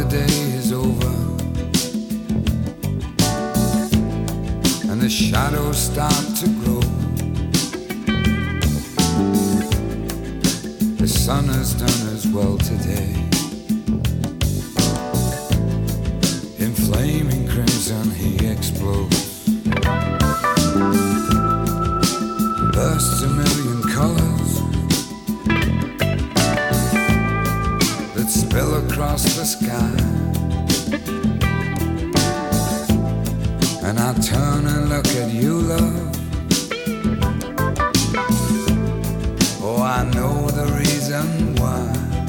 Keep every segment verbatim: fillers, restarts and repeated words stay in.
day is over and the shadows start to grow. The sun has done as well today. In flaming crimson he explodes, bursts a million colors that spill across the sky. And I turn and look at you, love. Oh, I know the reason why.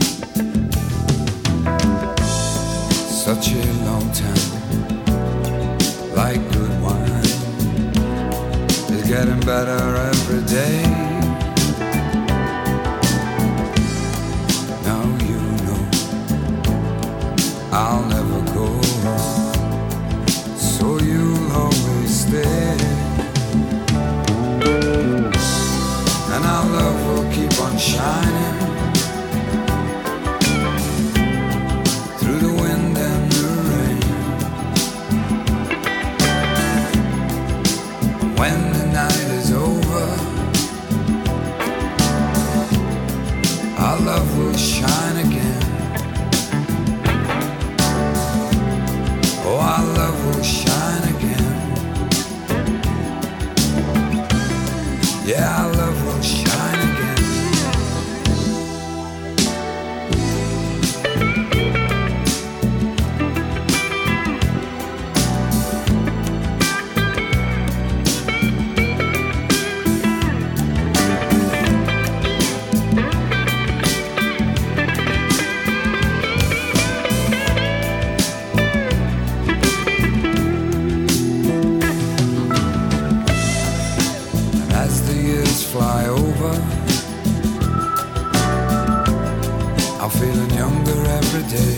Such a long time, like good wine, is getting better every day. Now you know I'll never go, so you'll always stay. And our love will keep on shining through the wind and the rain. When the night is over, our love will shine again. Oh, our love will shine again. Yeah, our love will shine again. Fly over, I'm feeling younger every day.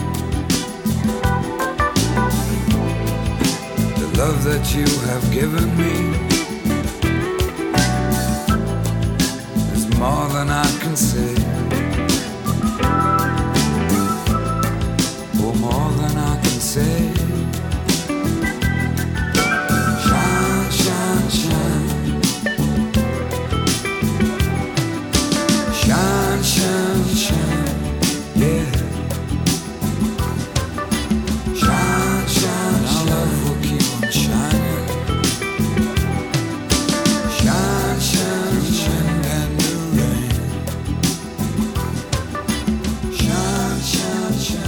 The love that you have given me is more than I can say.